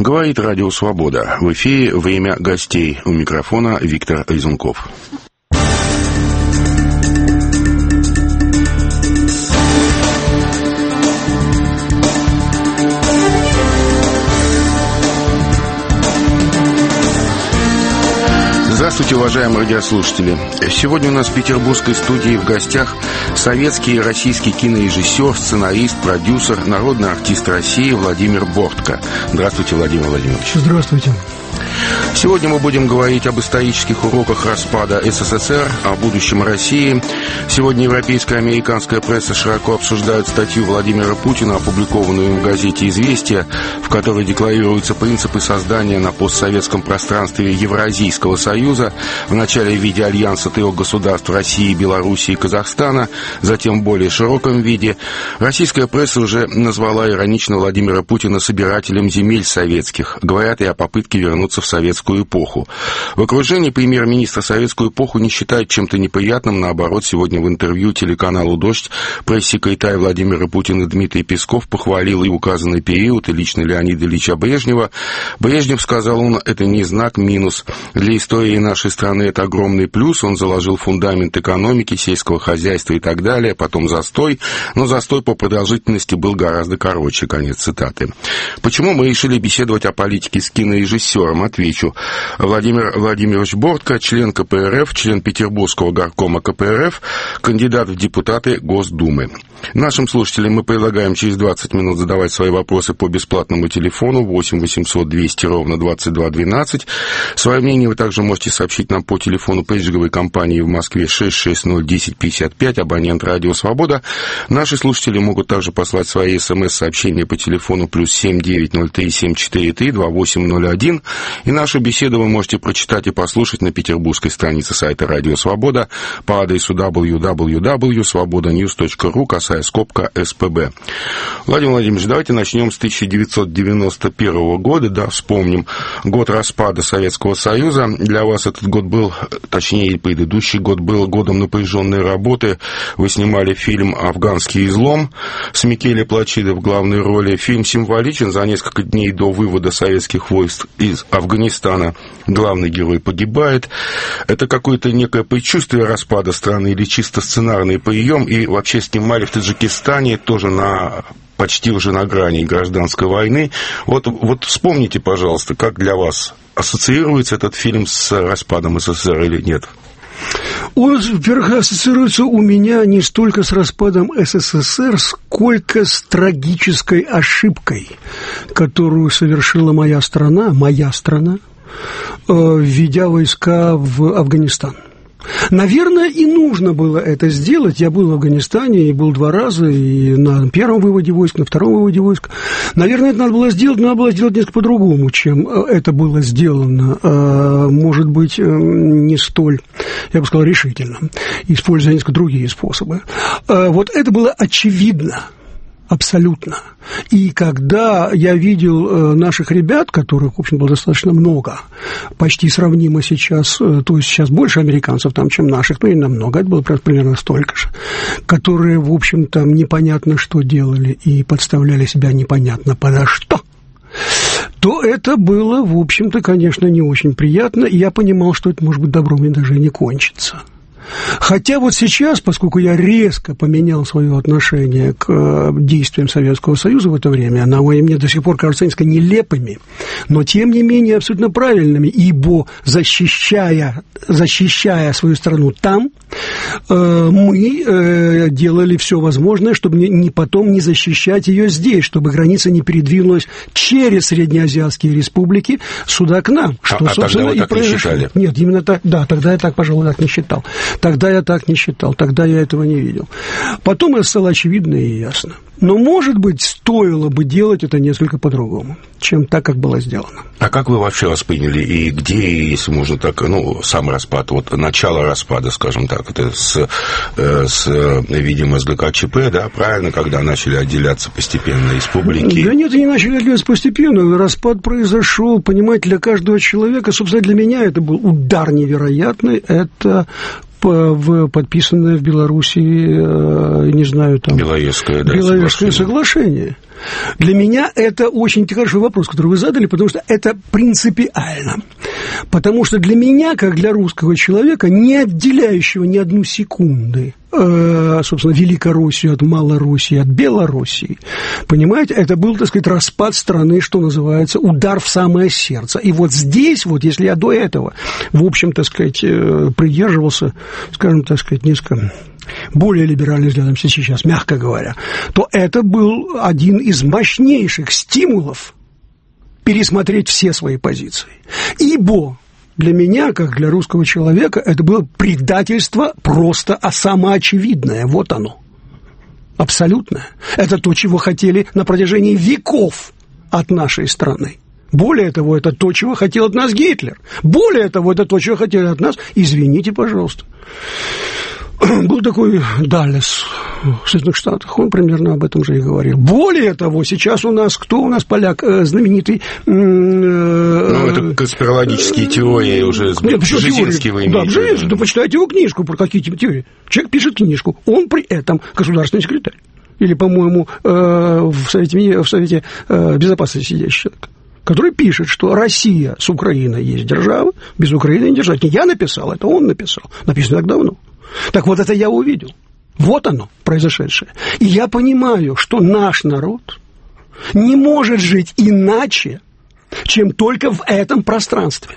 Говорит Радио Свобода. В эфире «Время гостей». У микрофона Виктор Лизунков. Здравствуйте, уважаемые радиослушатели. Сегодня у нас в петербургской студии в гостях советский и российский кинорежиссер, сценарист, продюсер, народный артист России Владимир Бортко. Здравствуйте, Владимир Владимирович. Здравствуйте. Сегодня мы будем говорить об исторических уроках распада СССР, о будущем России. Сегодня европейская и американская пресса широко обсуждают статью Владимира Путина, опубликованную в газете «Известия», в которой декларируются принципы создания на постсоветском пространстве Евразийского союза, вначале в виде альянса трех государств России, Белоруссии и Казахстана, затем в более широком виде. Российская пресса уже назвала иронично Владимира Путина собирателем земель советских. Говорят и о попытке вернуться в советскую эпоху. В окружении премьер-министра советскую эпоху не считают чем-то неприятным. Наоборот, сегодня в интервью телеканалу «Дождь» пресс-секретарь Владимира Путина Дмитрий Песков похвалил и указанный период, и лично Леонида Ильича Брежнева. Брежнев, сказал он, это не знак минус. Для истории нашей страны это огромный плюс. Он заложил фундамент экономики, сельского хозяйства и так далее. Потом застой. Но застой по продолжительности был гораздо короче. Конец цитаты. Почему мы решили беседовать о политике с кинорежиссером? Отвечу. Владимир Владимирович Бортко, член КПРФ, член Петербургского горкома КПРФ, кандидат в депутаты Госдумы. Нашим слушателям мы предлагаем через 20 минут задавать свои вопросы по бесплатному телефону 8 800 200 ровно 22 12. Свое мнение вы также можете сообщить нам по телефону пейджинговой компании в Москве 660 1055, абонент Радио Свобода. Наши слушатели могут также послать свои СМС-сообщения по телефону +7 903 743 2801. И нашу беседу вы можете прочитать и послушать на петербургской странице сайта Радио Свобода по адресу www.svobodanews.ru, касая скобка СПБ. Владимир Владимирович, давайте начнем с 1991 года, да, вспомним год распада Советского Союза. Для вас этот год был, точнее, предыдущий год был годом напряженной работы. Вы снимали фильм «Афганский излом» с Микеле Плачидо в главной роли. Фильм символичен. За несколько дней до вывода советских войск из Афганистана главный герой погибает. Это какое-то некое предчувствие распада страны или чисто сценарный прием? И вообще снимали в Таджикистане тоже почти уже на грани гражданской войны. Вот вспомните, пожалуйста, как для вас ассоциируется этот фильм с распадом СССР или нет? Он, во-первых, ассоциируется у меня не столько с распадом СССР, сколько с трагической ошибкой, которую совершила моя страна, введя войска в Афганистан. Наверное, и нужно было это сделать. Я был в Афганистане, и был 2 раза, и на первом выводе войск, на втором выводе войск. Наверное, это надо было сделать, но надо было сделать несколько по-другому, чем это было сделано. Может быть, не столь, я бы сказал, решительно, используя несколько другие способы. Вот это было очевидно. Абсолютно. И когда я видел наших ребят, которых, в общем, было достаточно много, почти сравнимо сейчас, то есть сейчас больше американцев там, чем наших, но и намного, это было примерно столько же, которые, в общем, там непонятно что делали и подставляли себя непонятно подо что, то это было, в общем-то, конечно, не очень приятно, и я понимал, что это, может быть, добром и даже не кончится. Хотя вот сейчас, поскольку я резко поменял свое отношение к действиям Советского Союза в это время, она мне до сих пор кажется несколько нелепыми, но тем не менее абсолютно правильными, ибо защищая свою страну там, мы делали все возможное, чтобы потом не защищать ее здесь, чтобы граница не передвинулась через среднеазиатские республики сюда к нам. Что, собственно, тогда вы так не считали? Нет, именно так, да, тогда я так, пожалуй, так не считал. Тогда я так не считал, тогда я этого не видел. Потом это стало очевидно и ясно. Но, может быть, стоило бы делать это несколько по-другому, чем так, как было сделано. А как вы вообще восприняли и где, если можно так, сам распад, вот начало распада, скажем так, это видимо, с ГКЧП, да, правильно, когда начали отделяться постепенно республики? Да нет, они начали отделяться постепенно. Распад произошел, понимаете, для каждого человека, собственно, для меня это был удар невероятный, это подписанное в Беларуси, не знаю, там... Беловежское соглашение. Для меня это очень хороший вопрос, который вы задали, потому что это принципиально. Потому что для меня, как для русского человека, не отделяющего ни одну секунды, собственно, Великороссию от Малороссии, от Белоруссии, понимаете, это был, так сказать, распад страны, что называется, удар в самое сердце. И вот здесь, вот, если я до этого, в общем, так сказать, придерживался, скажем, так сказать, несколько... более либеральным взглядом сейчас, мягко говоря, то это был один из мощнейших стимулов пересмотреть все свои позиции. Ибо для меня, как для русского человека, это было предательство просто самоочевидное. Вот оно. Абсолютное. Это то, чего хотели на протяжении веков от нашей страны. Более того, это то, чего хотел от нас Гитлер. Более того, это то, чего хотели от нас, извините, пожалуйста, был такой Даллес в Соединенных Штатах, он примерно об этом же и говорил. Более того, сейчас у нас, кто у нас поляк знаменитый? Это конспирологические теории уже, Бжезинский вы имеете. Да, Бжезинский, да почитайте его книжку, про какие теории. Человек пишет книжку, он при этом государственный секретарь. Или, по-моему, в Совете Безопасности сидящий человек, который пишет, что Россия с Украиной есть держава, без Украины не держать. Не я написал, это он написал. Написано так давно. Так вот, это я увидел. Вот оно, произошедшее. И я понимаю, что наш народ не может жить иначе, чем только в этом пространстве.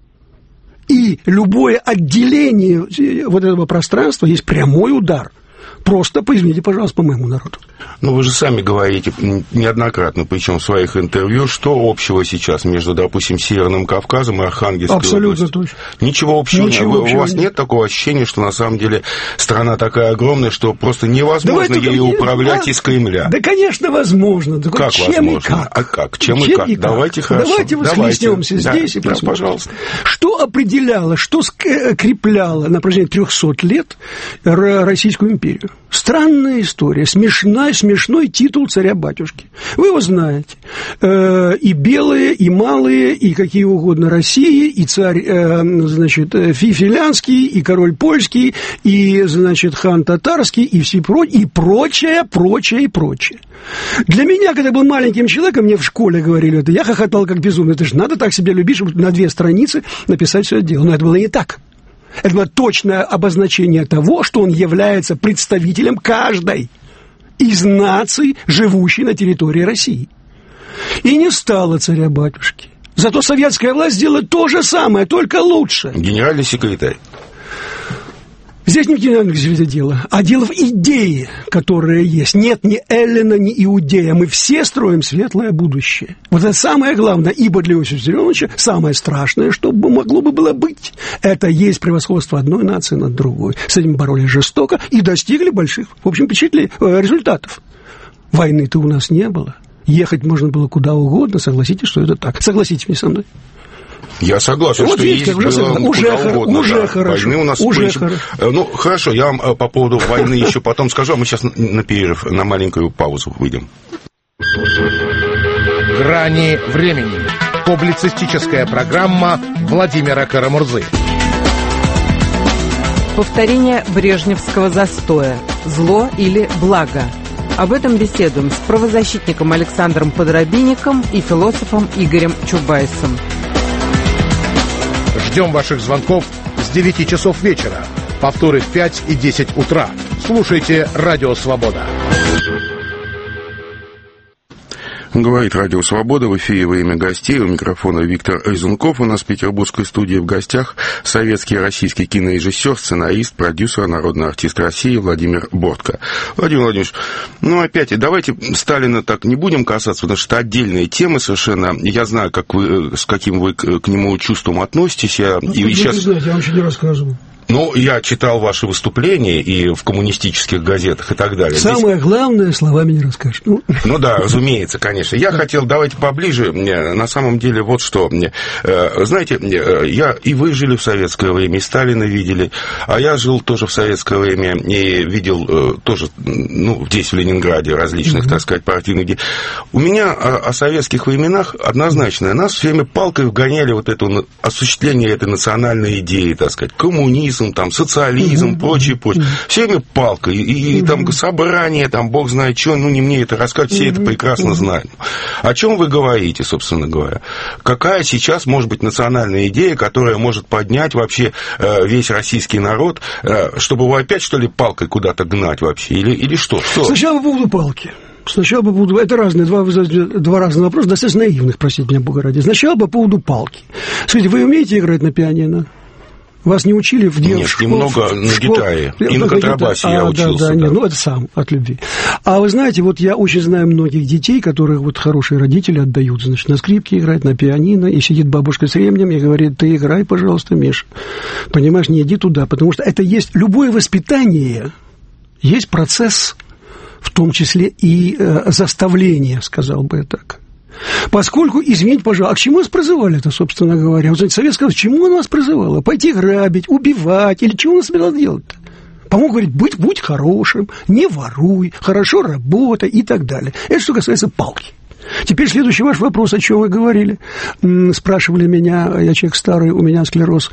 И любое отделение вот этого пространства есть прямой удар. Просто, извините, пожалуйста, по моему народу. Ну, вы же сами говорите неоднократно, причем в своих интервью, что общего сейчас между, допустим, Северным Кавказом и Архангельской Абсолютно областью? Точно. Ничего общего нет. У вас нет такого ощущения, что на самом деле страна такая огромная, что просто невозможно ею управлять из Кремля? Да, конечно, возможно. Да, как чем возможно? И как? А как? Чем и как? Давайте хорошо. Давайте восхлестнемся здесь и посмотрим. Пожалуйста. Что определяло, что скрепляло на протяжении 300 лет Российскую империю? Странная история, смешной титул царя-батюшки. Вы его знаете. И белые, и малые, и какие угодно России, и царь, значит, Филянский, и король польский, и, значит, хан татарский, и все и прочее. Для меня, когда я был маленьким человеком, мне в школе говорили это, я хохотал как безумный. Это же надо так себя любить, чтобы на 2 страницы написать все это дело. Но это было не так. Это было точное обозначение того, что он является представителем каждой из наций, живущей на территории России. И не стало царя-батюшки. Зато советская власть сделала то же самое, только лучше. Генеральный секретарь. Здесь не в генеральном секретаре дело, а дело в идее, которая есть. Нет ни Эллина, ни Иудея. Мы все строим светлое будущее. Вот это самое главное, ибо для Иосифа Виссарионовича самое страшное, что могло бы было быть, это есть превосходство одной нации над другой. С этим боролись жестоко и достигли больших, в общем, результатов. Войны-то у нас не было. Ехать можно было куда угодно, согласитесь, что это так. Согласитесь мне со мной. Я согласен, вот что есть уже хорошо. Войны у нас уже хорошо. Ну, хорошо, я вам по поводу войны еще потом скажу, а мы сейчас на перерыв, на маленькую паузу выйдем. «Грани времени». Публицистическая программа Владимира Карамурзы. Повторение брежневского застоя. Зло или благо? Об этом беседуем с правозащитником Александром Подробинником и философом Игорем Чубайсом. Ждем ваших звонков с 9 часов вечера. Повторы в 5 и 10 утра. Слушайте «Радио Свобода». Говорит Радио Свобода, в эфире «Время гостей». У микрофона Виктор Резунков. У нас в петербургской студии в гостях советский и российский кинорежиссер, сценарист, продюсер, народный артист России Владимир Бортко. Владимир Владимирович, давайте Сталина так не будем касаться, потому что это отдельная тема совершенно. Я знаю, с каким вы к нему чувством относитесь. Я вам еще не рассказывал. Я читал ваши выступления и в коммунистических газетах и так далее. Самое главное, словами не расскажешь. Да, разумеется, конечно. Я хотел, давайте поближе, на самом деле, вот что. Знаете, и вы жили в советское время, и Сталина видели, а я жил тоже в советское время и видел тоже, здесь, в Ленинграде, различных, так сказать, партийных. У меня о советских временах однозначно. Нас все время палкой вгоняли вот это осуществление этой национальной идеи, так сказать, коммунизм, коммунизм, там, социализм, прочее. Все время палка, и там собрание, там, бог знает что, ну, не мне это рассказывать, все это прекрасно знают. О чем вы говорите, собственно говоря? Какая сейчас может быть национальная идея, которая может поднять вообще весь российский народ, чтобы его опять, что ли, палкой куда-то гнать вообще, или что? Сначала по поводу палки. Сначала по поводу... Это разные, два разных вопроса, достаточно наивных, простите меня, Бога ради. Сначала по поводу палки. Скажите, вы умеете играть на пианино? Вас не учили в детстве? Нет, немного на гитаре. И на контрабасе я учился. Нет, ну, это сам, от любви. А вы знаете, вот я очень знаю многих детей, которых вот хорошие родители отдают, значит, на скрипке играть, на пианино, и сидит бабушка с ремнем и говорит: ты играй, пожалуйста, Миша. Понимаешь, не иди туда, потому что это есть... Любое воспитание, есть процесс, в том числе и заставление, сказал бы я так. Поскольку, извините, пожалуйста, а к чему нас призывали это, собственно говоря? Вот, знаете, Советское, к чему она нас призывала? Пойти грабить, убивать, или чего она собиралась делать-то? По-моему, говорит, будь хорошим, не воруй, хорошо работай и так далее. Это что касается палки. Теперь следующий ваш вопрос, о чем вы говорили. Спрашивали меня, я человек старый, у меня склероз,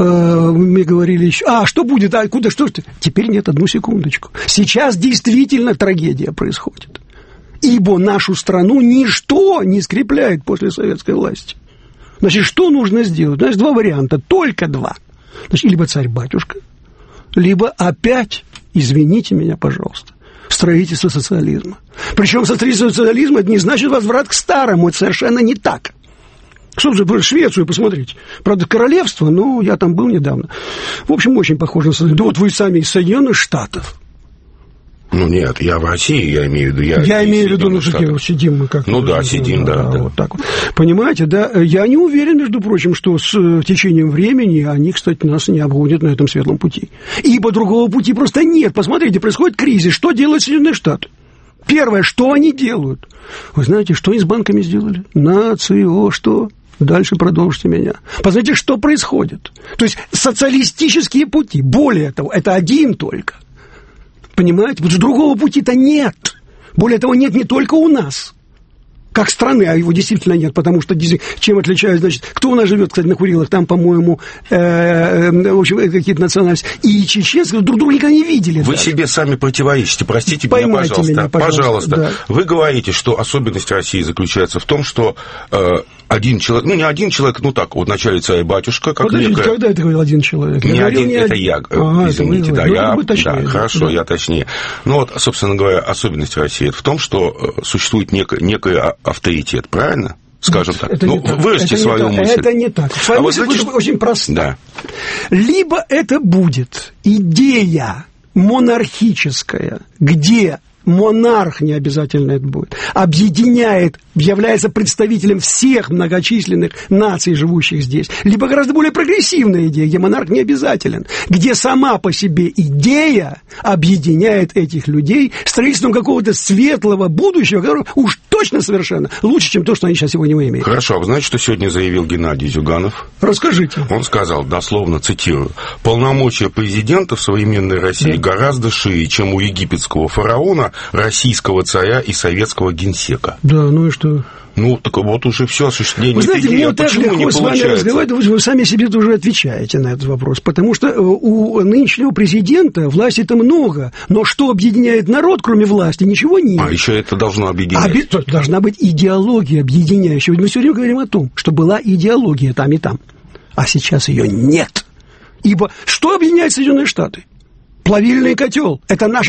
мы говорили еще, что будет, куда, что? Теперь нет, одну секундочку. Сейчас действительно трагедия происходит. Ибо нашу страну ничто не скрепляет после советской власти. Значит, что нужно сделать? Значит, два варианта, только два. Значит, либо царь-батюшка, либо опять, извините меня, пожалуйста, строительство социализма. Причем строительство социализма – это не значит возврат к старому, это совершенно не так. Что же, Швецию посмотрите. Правда, королевство, но я там был недавно. В общем, очень похоже на социализм. Да вот вы сами из Соединенных Штатов. Ну, нет, я в России, я имею в виду. Я имею в виду, ну, сидим мы как-то. Ну, да, сидим, да. Вот так вот. Понимаете, да? Я не уверен, между прочим, что с течением времени они, кстати, нас не обгонят на этом светлом пути. Ибо другого пути просто нет. Посмотрите, происходит кризис. Что делают Соединенные Штаты? Первое, что они делают? Вы знаете, что они с банками сделали? Что? Дальше продолжите меня. Посмотрите, что происходит. То есть социалистические пути. Более того, это один только. Понимаете? Потому что другого пути-то нет. Более того, нет не только у нас, как страны, а его действительно нет, потому что чем отличается, значит, кто у нас живет, кстати, на Курилах, там, по-моему, в общем, какие-то национальности, и чеченцы друг друга никогда не видели. Вы даже. Себе сами противоречите, простите меня, пожалуйста. Да. Вы говорите, что особенность России заключается в том, что один человек, не один человек, так, вот вначале царь-батюшка, как некая... Когда это говорил один человек? Это я, извините, хорошо, я точнее. Ну вот, собственно говоря, особенность России в том, что существует некий авторитет, правильно? Скажем так. Выразьте свою мысль. Это не так. Своя мысль будет очень проста. Да. Либо это будет идея монархическая, где монарх, не обязательно это будет, объединяет, является представителем всех многочисленных наций, живущих здесь, либо гораздо более прогрессивная идея, где монарх не обязателен, где сама по себе идея объединяет этих людей строительством какого-то светлого будущего, которое уж точно совершенно лучше, чем то, что они сейчас сегодня имеют. Хорошо, а вы знаете, что сегодня заявил Геннадий Зюганов? Расскажите. Он сказал, дословно цитирую: полномочия президента в современной России гораздо шире, чем у египетского фараона, российского царя и советского генсека. Да, ну и что? Так вот уже все осуществление. Вы знаете, мне так легко с вами разговаривать, вы сами себе уже отвечаете на этот вопрос, потому что у нынешнего президента власти-то много, но что объединяет народ, кроме власти, ничего нет. А еще это должно объединять. Должна быть идеология объединяющая. Мы все время говорим о том, что была идеология там и там, а сейчас ее нет. Ибо что объединяет Соединенные Штаты? Плавильный котел. Это наша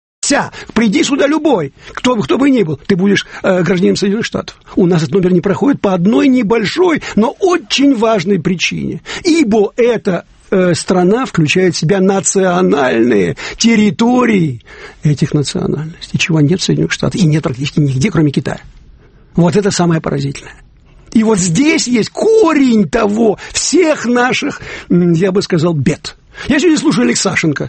приди сюда любой, кто бы ни был, ты будешь гражданином Соединенных Штатов. У нас этот номер не проходит по одной небольшой, но очень важной причине. Ибо эта страна включает в себя национальные территории этих национальностей, чего нет в Соединенных Штатах и нет практически нигде, кроме Китая. Вот это самое поразительное. И вот здесь есть корень того, всех наших, я бы сказал, бед. Я сегодня слушаю Алексашенко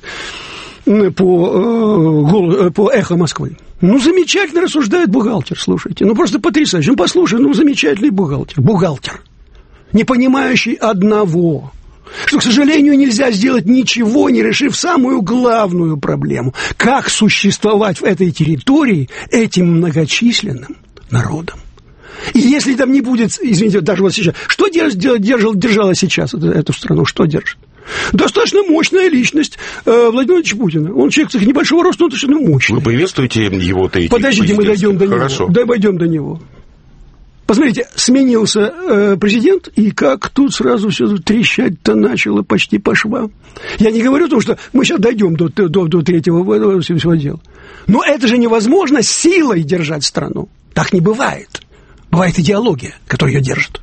по «Эхо Москвы». Замечательно рассуждает бухгалтер, слушайте. Просто потрясающе. Послушай, замечательный бухгалтер. Бухгалтер, не понимающий одного, что, к сожалению, нельзя сделать ничего, не решив самую главную проблему. Как существовать в этой территории этим многочисленным народом. И если там не будет, извините, даже вот сейчас, что держало сейчас эту страну, что держит? Достаточно мощная личность Владимира Владимировича Путина. Он человек небольшого роста, но достаточно мощный. Вы приветствуете его третий? Подождите, мы дойдем до Хорошо. него. Дойдем до него. Посмотрите, сменился президент, и как тут сразу все трещать-то начало почти по швам. Я не говорю о том, что мы сейчас дойдем до третьего всего дела. Но это же невозможно силой держать страну. Так не бывает. Бывает идеология, которая ее держит.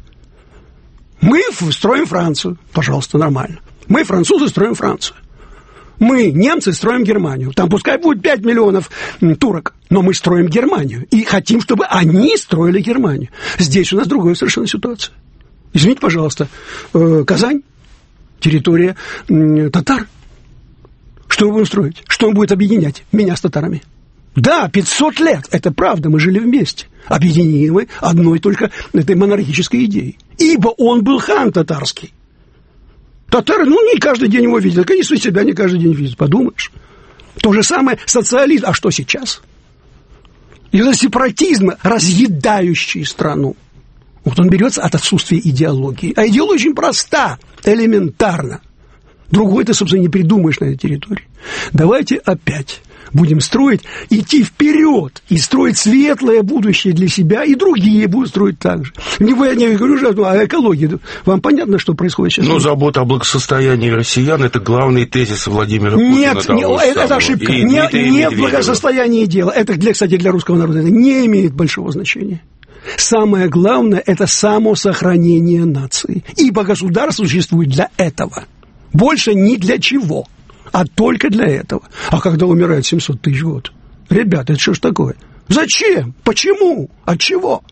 Мы строим Францию. Пожалуйста, нормально. Мы, французы, строим Францию. Мы, немцы, строим Германию. Там пускай будет 5 миллионов турок, но мы строим Германию. И хотим, чтобы они строили Германию. Здесь у нас другая совершенно ситуация. Извините, пожалуйста, Казань, территория татар. Что мы будем строить? Что он будет объединять? Меня с татарами. Да, 500 лет, это правда, мы жили вместе. Объединимы одной только этой монархической идеей. Ибо он был хан татарский. Татары, не каждый день его видят. Конечно, себя не каждый день видят, подумаешь. То же самое социализм. А что сейчас? Из-за сепаратизма, разъедающий страну. Вот он берется от отсутствия идеологии. А идеология очень проста, элементарна. Другой ты, собственно, не придумаешь на этой территории. Давайте опять будем строить, идти вперед и строить светлое будущее для себя, и другие будут строить так же. Я не говорю же о экологии. Вам понятно, что происходит сейчас? Забота о благосостоянии россиян – это главный тезис Владимира Путина. Нет, это ошибка. Не в благосостоянии дела. Это, кстати, для русского народа это не имеет большого значения. Самое главное – это самосохранение нации. Ибо государство существует для этого. Больше ни для чего. А только для этого. А когда умирает 700 тысяч в год? Ребята, это что ж такое? Зачем? Почему? От чего?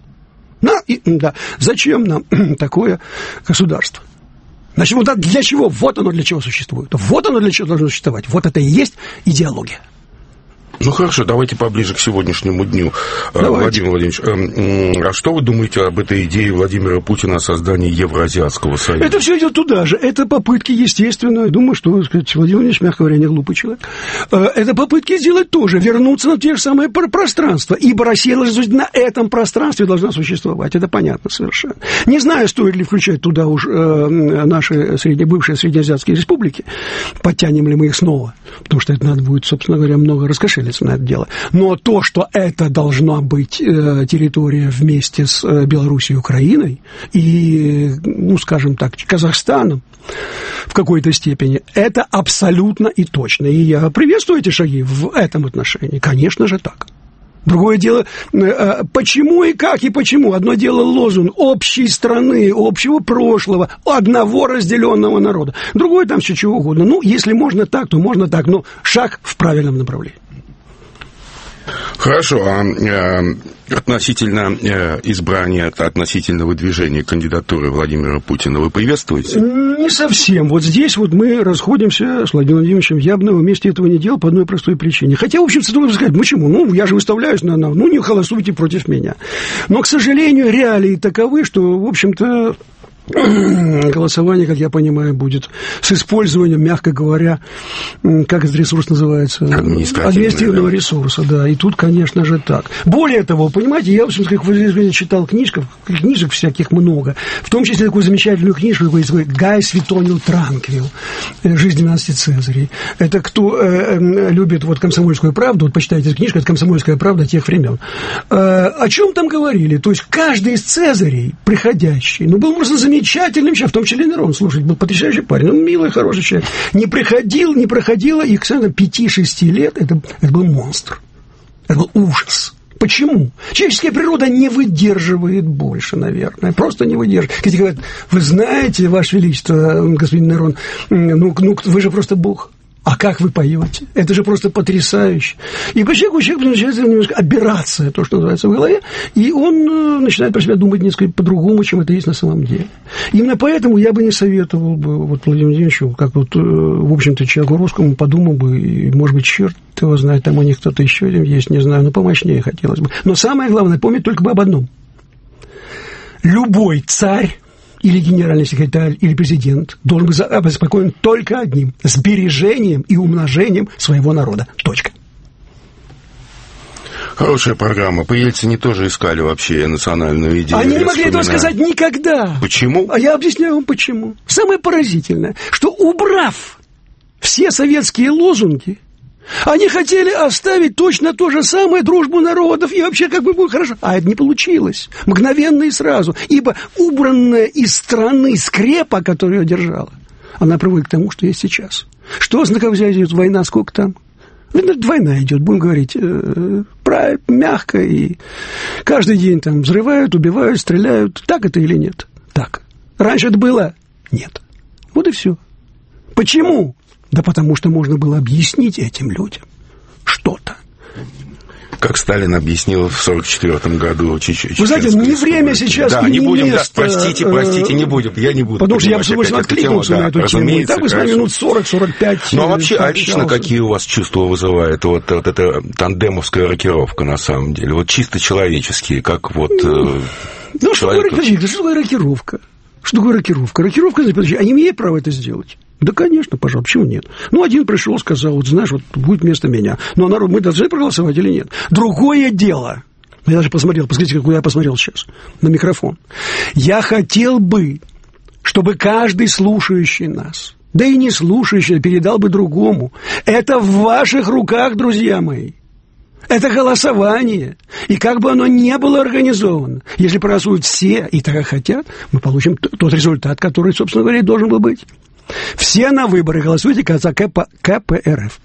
Зачем нам такое государство? Значит, вот для чего? Вот оно для чего существует. Вот оно для чего должно существовать. Вот это и есть идеология. Хорошо, давайте поближе к сегодняшнему дню. Давайте. Владимир Владимирович, а что вы думаете об этой идее Владимира Путина о создании Евразиатского союза? Это все идет туда же. Это попытки, естественно, я думаю, что, Владимир Владимирович, мягко говоря, не глупый человек. Это попытки сделать тоже, вернуться на те же самые пространства. Ибо Россия на этом пространстве должна существовать. Это понятно совершенно. Не знаю, стоит ли включать туда уж наши бывшие среднеазиатские республики. Подтянем ли мы их снова. Потому что это надо будет, собственно говоря, много раскошелиться на это дело. Но то, что это должна быть территория вместе с Белоруссией и Украиной и, скажем так, Казахстаном в какой-то степени, это абсолютно и точно. И я приветствую эти шаги в этом отношении. Конечно же так. Другое дело, почему и как и почему. Одно дело лозунг общей страны, общего прошлого, одного разделенного народа. Другое там все чего угодно. Если можно так, то можно так. Но шаг в правильном направлении. Хорошо, относительно избрания, относительно выдвижения кандидатуры Владимира Путина вы приветствуете? Не совсем. Вот здесь мы расходимся с Владимиром Владимировичем. Я бы вместе этого не делал по одной простой причине. Хотя, в общем-то, можно сказать, почему? Я же выставляюсь не голосуйте против меня. Но, к сожалению, реалии таковы, что, в общем-то, голосование, как я понимаю, будет с использованием, мягко говоря, как этот ресурс называется? Административного ресурса, да. И тут, конечно же, так. Более того, понимаете, я, в общем, как читал книжек всяких много, в том числе такую замечательную книжку, такой Гай Светонио Транквил «Жизнь 12 Цезарей». Это кто любит «Комсомольскую правду», почитайте эту книжку, это «Комсомольская правда» тех времен. О чем там говорили? То есть каждый из Цезарей, приходящий, был просто замечательным человек, в том числе Нерон, слушайте, был потрясающий парень, милый, хороший человек. Не проходило, и к 5-6 лет это был монстр. Это был ужас. Почему? Человеческая природа не выдерживает больше, наверное. Просто не выдерживает. Когда говорят, вы знаете, Ваше Величество, господин Нерон, вы же просто Бог. А как вы поете? Это же просто потрясающе. И по человеку начинается немножко аберрация, то, что называется, в голове, и он начинает про себя думать несколько по-другому, чем это есть на самом деле. Именно поэтому я бы не советовал бы Владимиру Владимировичу, как в общем-то, человеку русскому, подумал бы, и, может быть, черт его знает, там у них кто-то еще есть, не знаю, но помощнее хотелось бы. Но самое главное, помнить только бы об одном. Любой царь, или генеральный секретарь, или президент должен быть обеспокоен только одним – сбережением и умножением своего народа. Точка. Хорошая программа. По Ельцине тоже искали вообще национальную идею. Они не могли этого сказать никогда. Почему? А я объясняю вам почему. Самое поразительное, что убрав все советские лозунги, они хотели оставить точно то же самое, дружбу народов, и вообще как бы будет хорошо. А это не получилось. Мгновенно и сразу. Ибо убранная из страны скрепа, которую ее держала, она приводит к тому, что есть сейчас. Что означает, когда идет война, сколько там? Война идет, будем говорить, мягко, и каждый день там взрывают, убивают, стреляют. Так это или нет? Так. Раньше это было? Нет. Вот и все. Почему? Да потому что можно было объяснить этим людям что-то. Как Сталин объяснил в 1944 году. Вы знаете, не время сейчас, да, и не будем, место. Да, простите, не будем, я не буду. Потому что я бы откликнулся на эту тему. И так бы с вами минут 40-45. Ну, а вообще, лично какие у вас чувства вызывает вот эта тандемовская рокировка, на самом деле? Вот чисто человеческие, как вот человек... Что такое рокировка? Что такое рокировка? Рокировка, они имеют право это сделать? Да, конечно, пожалуйста, почему нет? Ну, один пришел, сказал, вот знаешь, вот будет вместо меня. Ну, а народ, мы должны проголосовать или нет? Другое дело. Я даже посмотрел, посмотрите, какой я посмотрел сейчас на микрофон. Я хотел бы, чтобы каждый слушающий нас, да и не слушающий, передал бы другому. Это в ваших руках, друзья мои. Это голосование. И как бы оно ни было организовано, если проголосуют все и так, как хотят, мы получим тот результат, который, собственно говоря, должен был быть. Все на выборы голосуйте, кажется, КПРФ.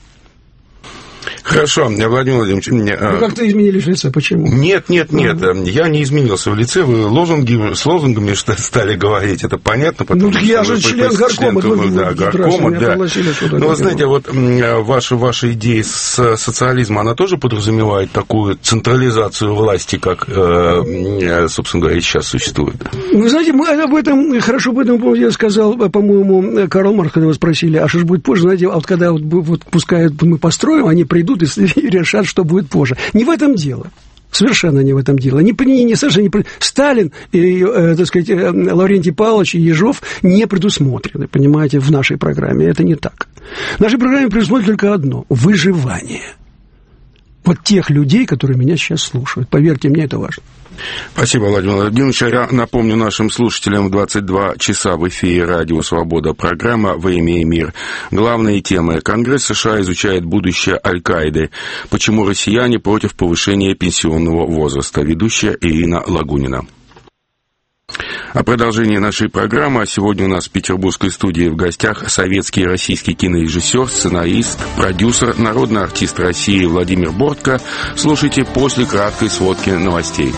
Хорошо, Владимир Владимирович... Вы как-то изменились в лице, почему? Нет, я не изменился в лице, вы с лозунгами стали говорить, это понятно. Ну, так я же член горкома. Да, горкома, да. Ну, вы знаете, вот ваша идея с социализма, она тоже подразумевает такую централизацию власти, как, собственно говоря, сейчас существует? Вы знаете, мы об этом, хорошо об этом, я сказал, по-моему, Карл Маркс, когда его спросили, а что же будет позже, знаете, вот когда вот пускай мы построим, они придут и решат, что будет позже. Не в этом дело. Совершенно не в этом дело. Сталин и, так сказать, Лаврентий Павлович и Ежов не предусмотрены, понимаете, в нашей программе. Это не так. В нашей программе предусмотрено только одно – выживание. Вот тех людей, которые меня сейчас слушают. Поверьте мне, это важно. Спасибо, Владимир Владимирович. Я напомню нашим слушателям, в 22 часа в эфире «Радио Свобода» программа «Во имя и мир». Главные темы. Конгресс США изучает будущее Аль-Каиды. Почему россияне против повышения пенсионного возраста? Ведущая Ирина Лагунина. О продолжении нашей программы. Сегодня у нас в петербургской студии в гостях советский и российский кинорежиссер, сценарист, продюсер, народный артист России Владимир Бортко. Слушайте после краткой сводки новостей.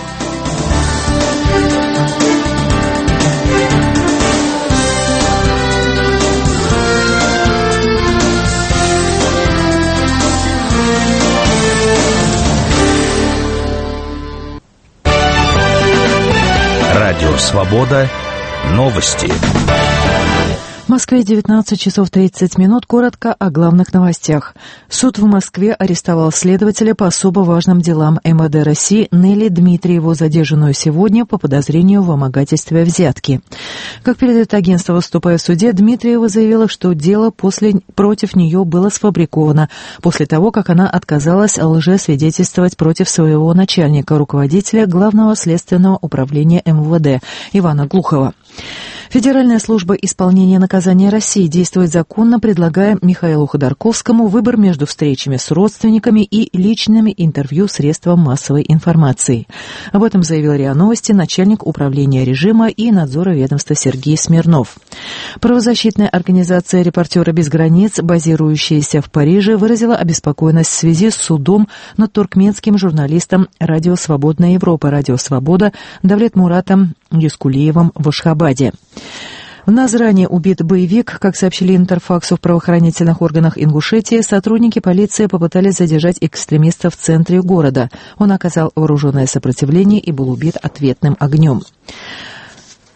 Радио «Свобода». Новости. В Москве 19 часов 30 минут. Коротко о главных новостях. Суд в Москве арестовал следователя по особо важным делам МВД России Нелли Дмитриеву, задержанную сегодня по подозрению в вымогательстве взятки. Как передает агентство, выступая в суде, Дмитриева заявила, что дело против нее было сфабриковано после того, как она отказалась лжесвидетельствовать против своего начальника, руководителя Главного следственного управления МВД Ивана Глухова. Федеральная служба исполнения наказания России действует законно, предлагая Михаилу Ходорковскому выбор между встречами с родственниками и личными интервью средствам массовой информации. Об этом заявил РИА Новости начальник управления режима и надзора ведомства Сергей Смирнов. Правозащитная организация «Репортеры без границ», базирующаяся в Париже, выразила обеспокоенность в связи с судом над туркменским журналистом «Радио Свободная Европа» «Радио Свобода» Давлетмуратом Юскулиевым в Ашхабаде. В Назране убит боевик. Как сообщили Интерфаксу в правоохранительных органах Ингушетии, сотрудники полиции попытались задержать экстремиста в центре города. Он оказал вооруженное сопротивление и был убит ответным огнем.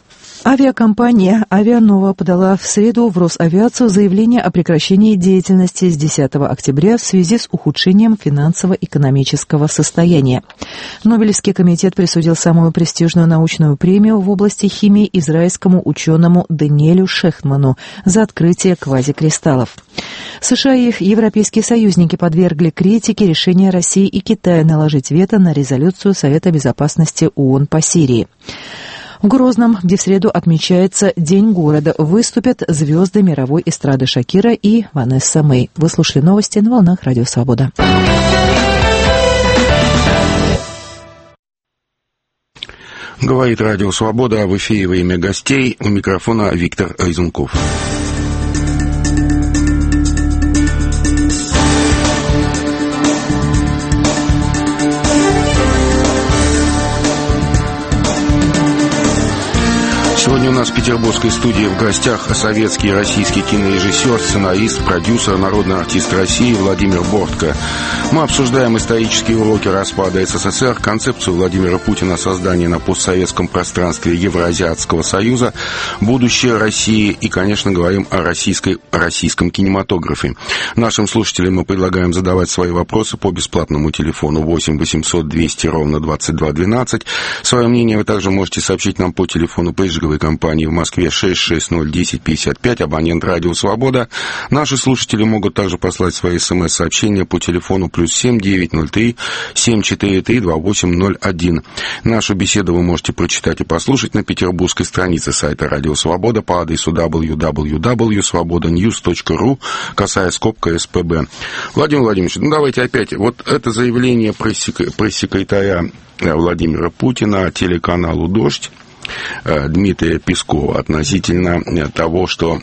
Авиакомпания «Авианова» подала в среду в Росавиацию заявление о прекращении деятельности с 10 октября в связи с ухудшением финансово-экономического состояния. Нобелевский комитет присудил самую престижную научную премию в области химии израильскому ученому Даниэлю Шехтману за открытие квазикристаллов. США и их европейские союзники подвергли критике решения России и Китая наложить вето на резолюцию Совета безопасности ООН по Сирии. В Грозном, где в среду отмечается День города, выступят звезды мировой эстрады Шакира и Ванесса Мэй. Вы слушали новости на волнах Радио Свобода. Говорит Радио Свобода, в эфире «Время гостей», у микрофона Виктор Айзенков. Сегодня у нас в петербургской студии в гостях советский и российский кинорежиссер, сценарист, продюсер, народный артист России Владимир Бортко. Мы обсуждаем исторические уроки распада СССР, концепцию Владимира Путина создания на постсоветском пространстве Евроазиатского союза, будущее России и, конечно, говорим о российском кинематографе. Нашим слушателям мы предлагаем задавать свои вопросы по бесплатному телефону 8 800 200 ровно 22 12. Свое мнение вы также можете сообщить нам по телефону прежговой компании в Москве 660-1055, абонент Радио Свобода. Наши слушатели могут также послать свои СМС-сообщения по телефону +7 903 743 2801. Нашу беседу вы можете прочитать и послушать на петербургской странице сайта Радио Свобода по адресу www.svobodanews.ru, касая скобка СПБ. Владимир Владимирович, давайте опять. Вот это заявление пресс-секретаря Владимира Путина телеканалу «Дождь» Дмитрия Пескова относительно того, что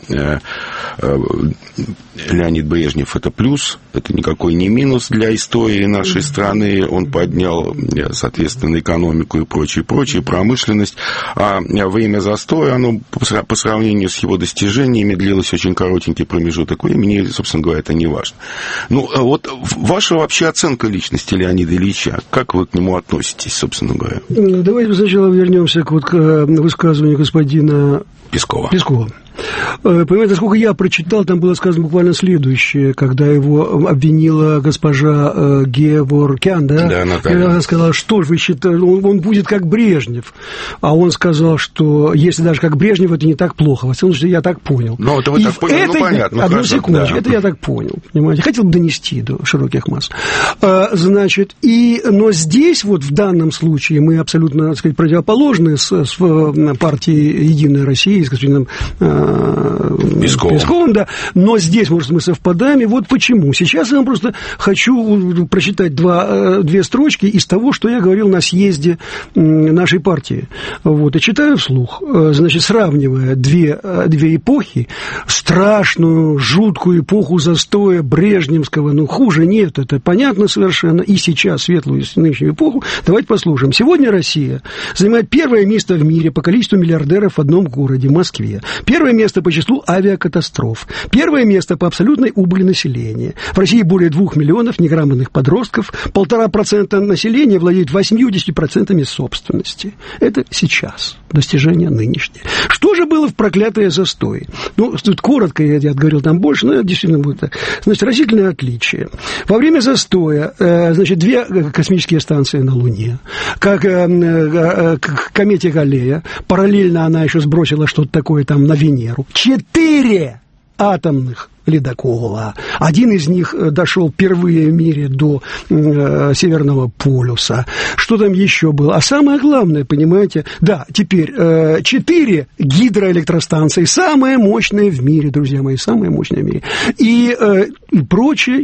Леонид Брежнев — это плюс, это никакой не минус для истории нашей страны. Он поднял, соответственно, экономику и прочее, промышленность. А время застоя, оно по сравнению с его достижениями длилось очень коротенький промежуток времени, и, собственно говоря, это не важно. Ну, вот ваша вообще оценка личности Леонида Ильича, как вы к нему относитесь, собственно говоря? Давайте сначала вернемся к высказыванию господина Пескова. Понимаете, сколько я прочитал, там было сказано буквально следующее, когда его обвинила госпожа Геворкян, да? Да, Наталья. Она сказала, что же вы считаете, он будет как Брежнев. А он сказал, что если даже как Брежнев, это не так плохо. Во всяком случае, я так понял. Ну, это вы так поняли, ну, понятно. Одну секундочку, это я так понял, понимаете. Хотел бы донести до широких масс. Значит, но здесь, вот в данном случае, мы абсолютно, так сказать, противоположны с партией «Единая Россия», с господином Песковым, да, но здесь, может, мы совпадаем, и вот почему. Сейчас я вам просто хочу прочитать две строчки из того, что я говорил на съезде нашей партии. Вот, и читаю вслух. Значит, сравнивая две эпохи, страшную, жуткую эпоху застоя брежневского, ну, хуже нет, это понятно совершенно, и сейчас светлую нынешнюю эпоху, давайте послушаем. Сегодня Россия занимает первое место в мире по количеству миллиардеров в одном городе, в Москве. Первое место по числу авиакатастроф. Первое место по абсолютной убыли населения. В России более 2 миллионов неграмотных подростков, 1,5% населения владеет 80% собственности. Это сейчас достижение нынешнее. Что же было в проклятое застое? Ну, тут коротко, я говорил там больше, но это действительно будет так. Значит, разительное отличие. Во время застоя, значит, 2 космические станции на Луне, как к комете Галлея, параллельно она еще сбросила что-то такое там на Венеру. 4 атомных ледокола. Один из них дошел впервые в мире до Северного полюса. Что там еще было? А самое главное, понимаете, да, теперь 4 гидроэлектростанции, самые мощные в мире, друзья мои, самые мощные в мире. И прочее.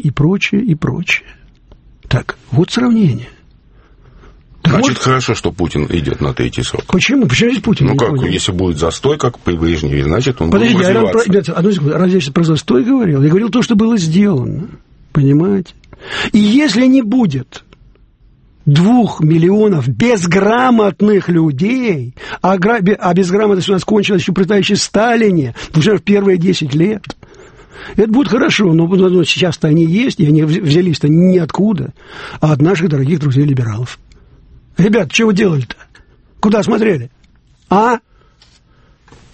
Так, вот сравнение. Значит, хорошо, что Путин идет на 3-й срок. Почему? Почему здесь Путин? Ну как, если будет застой, как при Брежневе, значит, он будет развиваться. Одну секунду, разве я сейчас про застой говорил? Я говорил то, что было сделано. Понимаете? И если не будет 2 миллионов безграмотных людей, а безграмотность у нас кончилась еще при товарище Сталине, уже в первые 10 лет, это будет хорошо, но сейчас-то они есть, и они взялись-то ниоткуда, а от наших дорогих друзей-либералов. Ребят, что вы делали-то? Куда смотрели? А?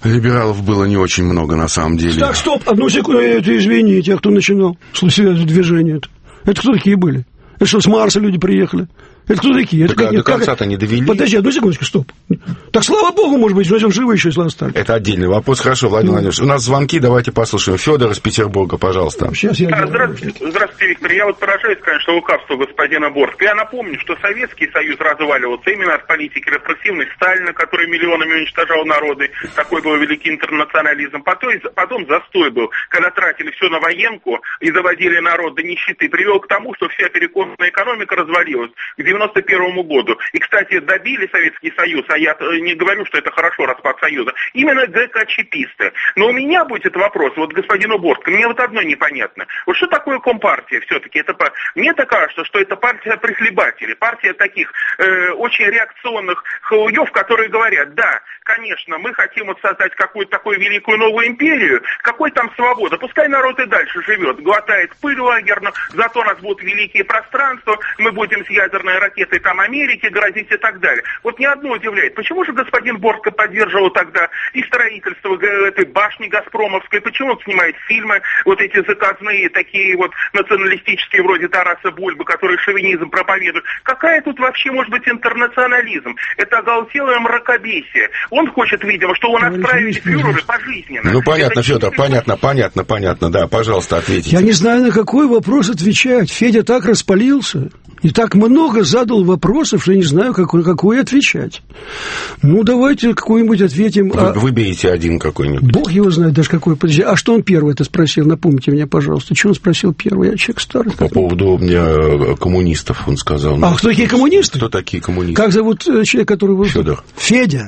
Либералов было не очень много, на самом деле. Так, стоп, одну секунду, извините, а кто начинал движение-то? Это кто такие были? Это что, с Марса люди приехали? Это кто такие? Так, до конца-то не довели. Подожди, одну секундочку, стоп. Так, слава богу, может быть, мы живы еще, если остались. Это отдельный вопрос. Хорошо, Владимир Владимирович. У нас звонки, давайте послушаем. Федор из Петербурга, пожалуйста. Здравствуйте, Виктор. Я вот поражаюсь, конечно, лукавству господина Бортко. Я напомню, что Советский Союз разваливался именно от политики репрессивной Сталина, который миллионами уничтожал народы. Такой был великий интернационализм. Потом застой был, когда тратили все на военку и заводили народ до нищеты. Привел к тому, что вся перекошенная экономика развалилась к 91 году. И, кстати, добили Советский Союз, а я не говорю, что это хорошо, распад Союза, именно ГКЧПисты. Но у меня будет вопрос, вот господину Бортко, мне вот одно непонятно. Вот что такое Компартия все-таки? Мне-то кажется, что это партия прихлебателей, партия таких очень реакционных халуев, которые говорят, да, конечно, мы хотим вот создать какую-то такую великую новую империю, какой там свобода, пускай народ и дальше живет, глотает пыль лагерно, зато у нас будут великие пространства, мы будем с ядерной ракетой там Америки грозить и так далее. Вот ни одно удивляет, почему же господин Бортко поддерживал тогда и строительство этой башни Газпромовской, почему он снимает фильмы, вот эти заказные, такие вот националистические, вроде Тараса Бульбы, которые шовинизм проповедуют. Какая тут вообще может быть интернационализм? Это оголтелое мракобесие. Он хочет, видимо, что у нас правили фюреры пожизненно. Ну, понятно, Федор, понятно, да, пожалуйста, ответите. Я не знаю, на какой вопрос отвечать. Федя так распалился и так много задал вопросов, что я не знаю, какой отвечать. Ну, давайте какой-нибудь ответим. Выберите один какой-нибудь. Бог его знает даже какой. Подожди, а что он первый это спросил? Напомните мне, пожалуйста. Что он спросил первый? Я человек старый. По поводу коммунистов, он сказал. А кто такие коммунисты? Кто такие коммунисты? Как зовут человека, который... Федор. Федя.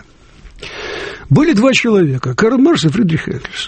Были два человека, Карл Маркс и Фридрих Энгельс.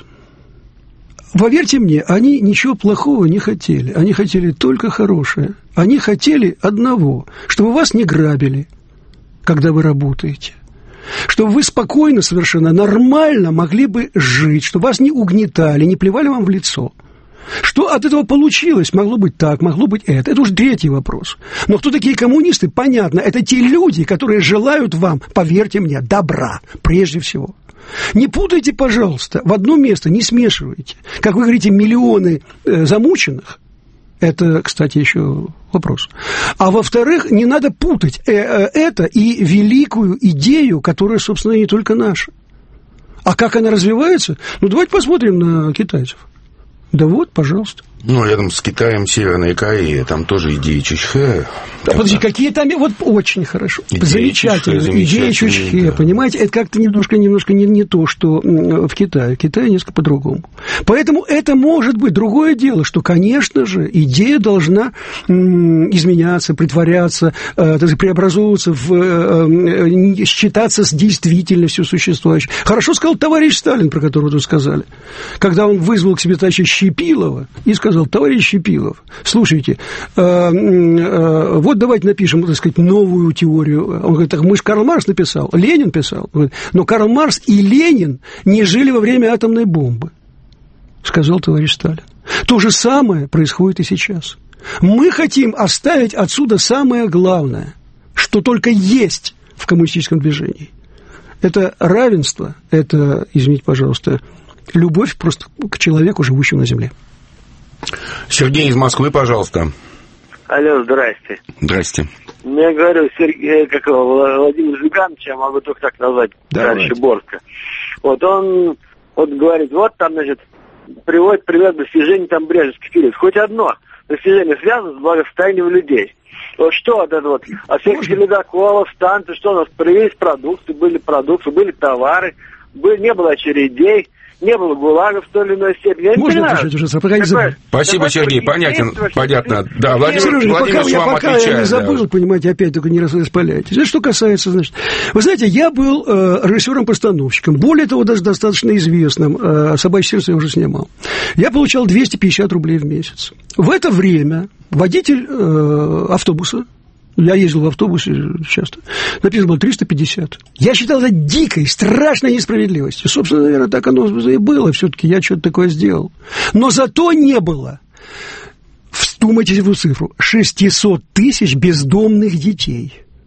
Поверьте мне, они ничего плохого не хотели. Они хотели только хорошее. Они хотели одного, чтобы вас не грабили, когда вы работаете. Чтобы вы спокойно, совершенно нормально могли бы жить, чтобы вас не угнетали, не плевали вам в лицо. Что от этого получилось? Могло быть так, могло быть это. Это уже третий вопрос. Но кто такие коммунисты? Понятно. Это те люди, которые желают вам, поверьте мне, добра, прежде всего. Не путайте, пожалуйста, в одно место, не смешивайте. Как вы говорите, миллионы замученных. Это, кстати, еще вопрос. А во-вторых, не надо путать это и великую идею, которая, собственно, не только наша. А как она развивается? Ну, давайте посмотрим на китайцев. Да вот, пожалуйста. Ну, рядом с Китаем Северная Корея, там тоже идеи Чучхе. Да, подожди, какие там... Вот очень хорошо. Замечательно. Идея Чучхе, да. Понимаете, это как-то немножко не то, что в Китае. В Китае несколько по-другому. Поэтому это может быть другое дело, что, конечно же, идея должна изменяться, притворяться, преобразовываться, считаться с действительностью существующей. Хорошо сказал товарищ Сталин, про которого вы сказали, когда он вызвал к себе товарища Щепилова и сказал: товарищ Щепилов, слушайте, вот давайте напишем, так сказать, новую теорию. Он говорит: так мы же Карл Маркс написал, Ленин писал. Но Карл Маркс и Ленин не жили во время атомной бомбы, сказал товарищ Сталин. То же самое происходит и сейчас. Мы хотим оставить отсюда самое главное, что только есть в коммунистическом движении. Это равенство, это, извините, пожалуйста, любовь просто к человеку, живущему на земле. Сергей из Москвы, пожалуйста. Алло, здрасте. Здрасте. Я говорю, Владимир Зюганович, я могу только так назвать, товарища Бортко. Вот он говорит, вот там, значит, приводит пример достижений там Брежневский период. Хоть одно достижение связано с благосостоянием людей. Вот что вот это вот, от всех ледоколов, станций, что у нас появились продукты, были товары, не было очередей, не было ГУЛАГа в той или иной степени. Я можно отвечать уже? Спасибо, Сергей, понятно. Да, Владимир вам отвечает. Я не забыл, понимаете, опять только не распаляйтесь. Что касается, значит, вы знаете, я был режиссером-постановщиком, более того, даже достаточно известным, «Собачье сердце» я уже снимал. Я получал 250 рублей в месяц. В это время водитель автобуса, я ездил в автобусе часто, написано было 350. Я считал это дикой, страшной несправедливостью. Собственно, наверное, так оно и было. Все-таки я что-то такое сделал. Но зато не было, вдумайтесь в эту цифру, 600 тысяч бездомных детей.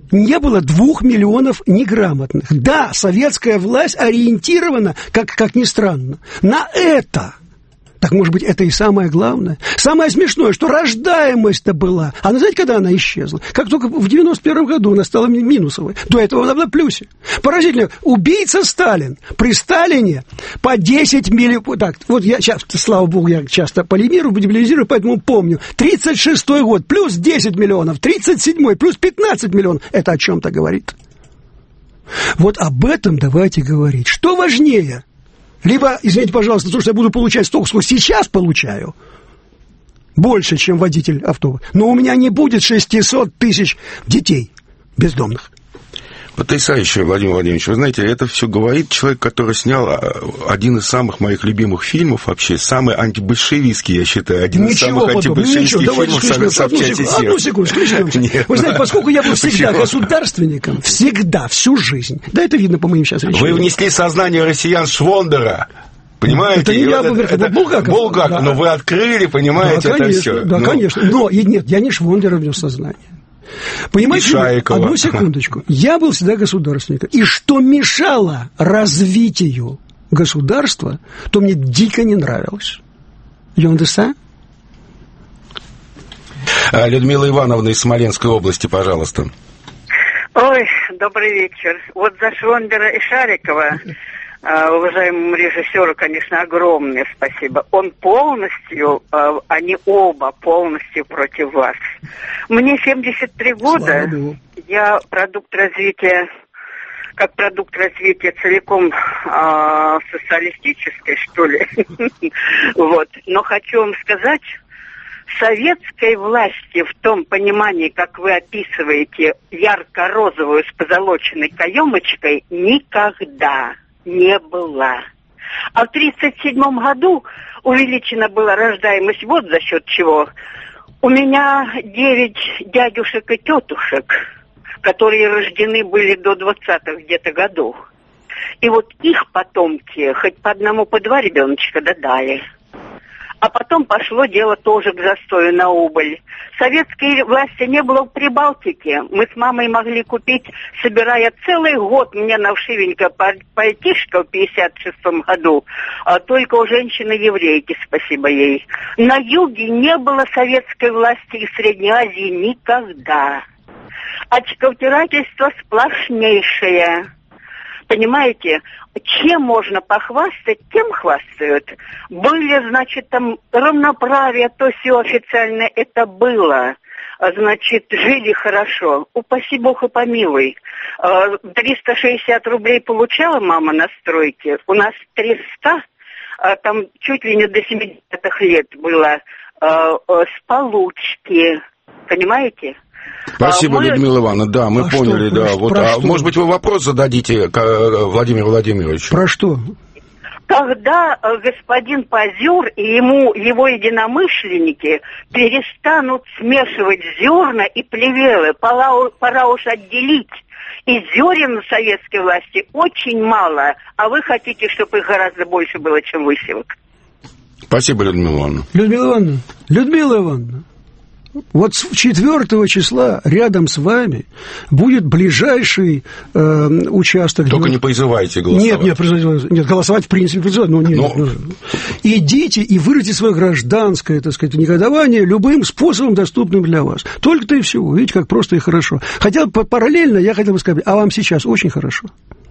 не было 2 миллионов неграмотных. Да, советская власть ориентирована, как ни странно, на это. Так, может быть, это и самое главное? Самое смешное, что рождаемость-то была. А знаете, когда она исчезла? Как только в 91 году она стала минусовой. До этого она была в плюсе. Поразительно. Убийца Сталин. При Сталине по 10 миллионов... Так, вот я сейчас, слава богу, я часто полемирую, дебилизирую, поэтому помню. 36-й год плюс 10 миллионов. 37-й плюс 15 миллионов. Это о чем-то говорит. Вот об этом давайте говорить. Что важнее? Либо, извините, пожалуйста, то, что я буду получать столько, сколько сейчас получаю, больше, чем водитель автобуса, но у меня не будет 600 тысяч детей бездомных. Потрясающе, Владимир Владимирович. Вы знаете, это все говорит человек, который снял один из самых моих любимых фильмов вообще, самый антибольшевистский, я считаю, один из самых антибольшевистских фильмов «Совчать и сердце». Одну секунду, вы знаете, поскольку я был всегда государственником, всегда, всю жизнь, да, это видно по моим сейчас речам. Вы внесли сознание россиян Швондера. Понимаете? Это не я, это Булгаков, да. Но вы открыли, понимаете, да, конечно, это все. Да, конечно. Но нет, я не Швондера внес сознание. Понимаете, одну секундочку. Я был всегда государственником. И что мешало развитию государства, то мне дико не нравилось. You understand? Людмила Ивановна из Смоленской области, пожалуйста. Ой, добрый вечер. Вот за Швондера и Шарикова, уважаемому режиссеру, конечно, огромное спасибо. Он полностью, они оба полностью против вас. Мне 73 года, я продукт развития, как продукт развития целиком социалистической, что ли. Вот. Но хочу вам сказать, советской власти в том понимании, как вы описываете, ярко-розовую с позолоченной каемочкой, никогда не была. А в 1937 году увеличена была рождаемость вот за счет чего. У меня 9 дядюшек и тетушек, которые рождены были до 20-х где-то годов. И вот их потомки, хоть по одному, по 2 ребеночка додали. А потом пошло дело тоже к застою на убыль. Советской власти не было в Прибалтике. Мы с мамой могли купить, собирая целый год мне на вшивенько пальтишко в 56-м году, только у женщины-еврейки, спасибо ей. На юге не было советской власти и в Средней Азии никогда. Очковтирательство сплошнейшее. Понимаете, чем можно похвастать, тем хвастают. Были, значит, там равноправие, то все официально это было. Значит, жили хорошо. Упаси Бог и помилуй. 360 рублей получала мама на стройке. У нас 300, там чуть ли не до 70-х лет было с получки. Понимаете? Спасибо, Людмила Ивановна. Да, мы поняли, что, да. Вот, может быть, вы вопрос зададите Владимиру Владимировичу? Про что? Когда господин Позер и его единомышленники перестанут смешивать зерна и плевелы, пора уж отделить. И зерен советской власти очень мало, а вы хотите, чтобы их гораздо больше было, чем выселок. Спасибо, Людмила Ивановна. Людмила Ивановна. Вот 4 числа рядом с вами будет ближайший участок. Только не призывайте голосовать. Нет, голосовать в принципе призывать. Идите и выразите свое гражданское, так сказать, негодование любым способом, доступным для вас. Только-то и всего. Видите, как просто и хорошо. Хотя параллельно я хотел бы сказать, а вам сейчас очень хорошо.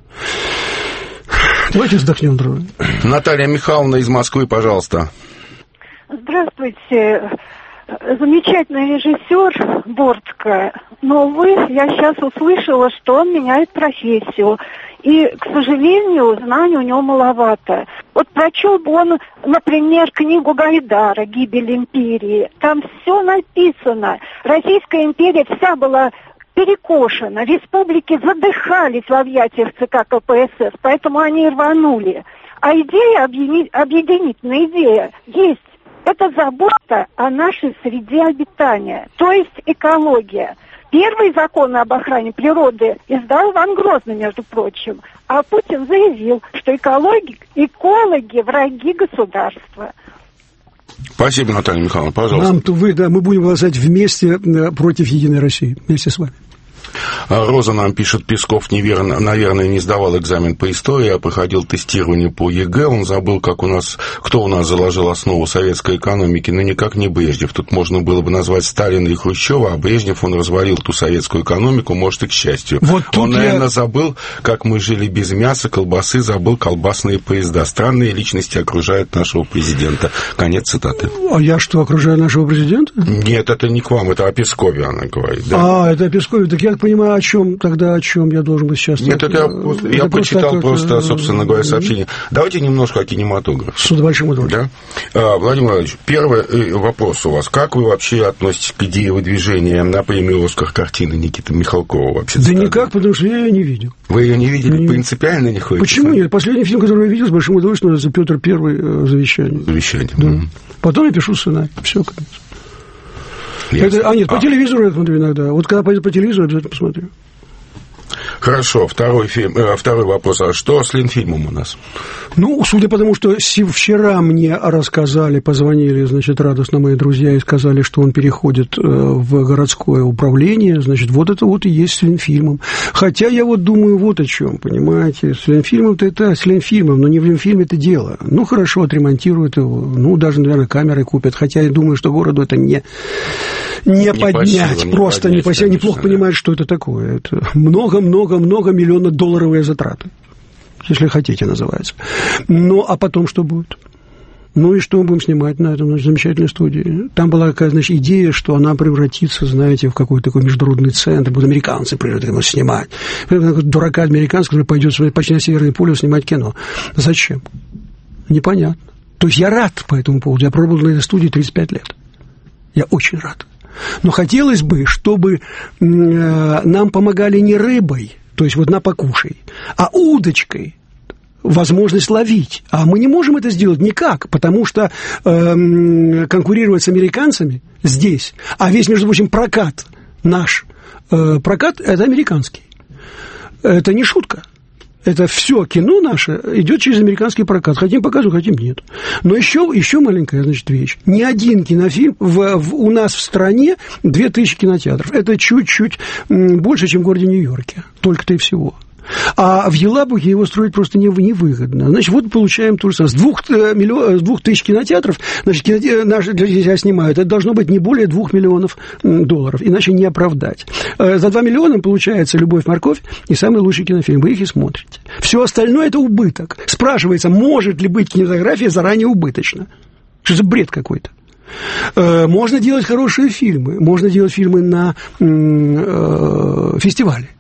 Давайте вздохнем друг. Наталья Михайловна из Москвы, пожалуйста. Здравствуйте. Замечательный режиссер Бортко, но, увы, я сейчас услышала, что он меняет профессию. И, к сожалению, знаний у него маловато. Вот прочел бы он, например, книгу Гайдара «Гибель империи». Там все написано. Российская империя вся была перекошена. Республики задыхались в объятиях ЦК КПСС, поэтому они рванули. А идея, объединительная идея есть. Это забота о нашей среде обитания, то есть экология. Первый закон об охране природы издал Иван Грозный, между прочим. А Путин заявил, что экологи враги государства. Спасибо, Наталья Михайловна, пожалуйста. Мы будем голосовать вместе против Единой России, вместе с вами. Роза нам пишет, Песков, наверное, не сдавал экзамен по истории, а проходил тестирование по ЕГЭ. Он забыл, кто у нас заложил основу советской экономики, но никак не Брежнев. Тут можно было бы назвать Сталина и Хрущева, а Брежнев, он развалил ту советскую экономику, может, и к счастью. Он, наверное, забыл, как мы жили без мяса, колбасы, забыл колбасные поезда. Странные личности окружают нашего президента. Конец цитаты. А я что, окружаю нашего президента? Нет, это не к вам, это о Пескове она говорит. Да? Это о Пескове. Так я понимаю, о чем я должен быть сейчас? Нет, я почитал просто, собственно говоря, сообщение. Давайте немножко о кинематографе. С большим удовольствием. Да? Владимир Владимирович, первый вопрос у вас. Как вы вообще относитесь к идее выдвижения на премию «Оскар» картины Никиты Михалкова? Вообще, да никак, потому что я ее не видел. Вы ее не видели? Принципиально не ходите? Почему нет? Последний фильм, который я видел, с большим удовольствием, это Петр I «Завещание». «Завещание». Да. Потом я пишу сценарий. Все, конец. По телевизору я смотрю иногда. Вот когда пойду по телевизору, обязательно посмотрю. Хорошо, второй вопрос. А что с Ленфильмом у нас? Судя по тому, что вчера мне рассказали, позвонили, радостно мои друзья и сказали, что он переходит в городское управление, вот это и есть с Ленфильмом. Хотя я думаю о чем, понимаете, с Ленфильмом-то это с Ленфильмом, но не в Ленфильме это дело. Хорошо, отремонтируют его, даже, наверное, камеры купят, хотя я думаю, что городу это не поднять, просто не по силам, неплохо понимают, что это такое. Это много миллионов долларовые затраты, если хотите, называется. А потом что будет? И что мы будем снимать на этом замечательной студии? Там была такая, идея, что она превратится, в какой-то такой международный центр, будут американцы придут снимать. Дурака американского, который пойдет почти на Северный полюс снимать кино. Зачем? Непонятно. То есть я рад по этому поводу. Я пробовал на этой студии 35 лет. Я очень рад. Но хотелось бы, чтобы нам помогали не рыбой, то есть на покушай, а удочкой, возможность ловить. А мы не можем это сделать никак, потому что конкурировать с американцами здесь, а весь, между прочим, прокат наш, прокат – это американский. Это не шутка. Это все кино наше идет через американский прокат. Хотим показывать, хотим нет. Но еще маленькая, вещь. Ни один кинофильм у нас в стране 2000 кинотеатров. Это чуть-чуть больше, чем в городе Нью-Йорке. Только-то и всего. А в Елабуге его строить просто невыгодно. Получаем то же самое. С 2000 кинотеатров, наши друзья снимают, это должно быть не более 2 миллионов долларов, иначе не оправдать. За 2 миллиона получается «Любовь, морковь» и самый лучший кинофильм. Вы их и смотрите. Все остальное – это убыток. Спрашивается, может ли быть кинематография заранее убыточна? Что за бред какой-то? Можно делать хорошие фильмы, можно делать фильмы на фестивале.